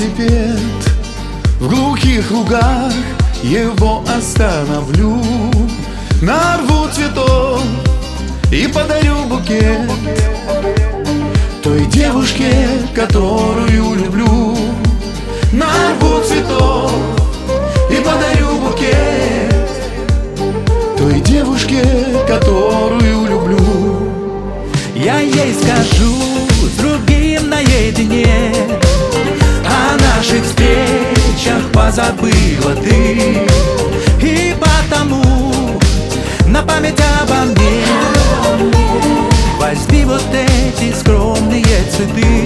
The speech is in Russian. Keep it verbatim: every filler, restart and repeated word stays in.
велосипед в глухих лугах, его остановлю, нарву цветов и подарю букет той девушке, которую люблю. Нарву цветов и подарю букет той девушке, которую люблю. Я ей скажу с другим наедине, о наших встречах позабыла ты, и потому на память обо мне возьми вот эти скромные цветы.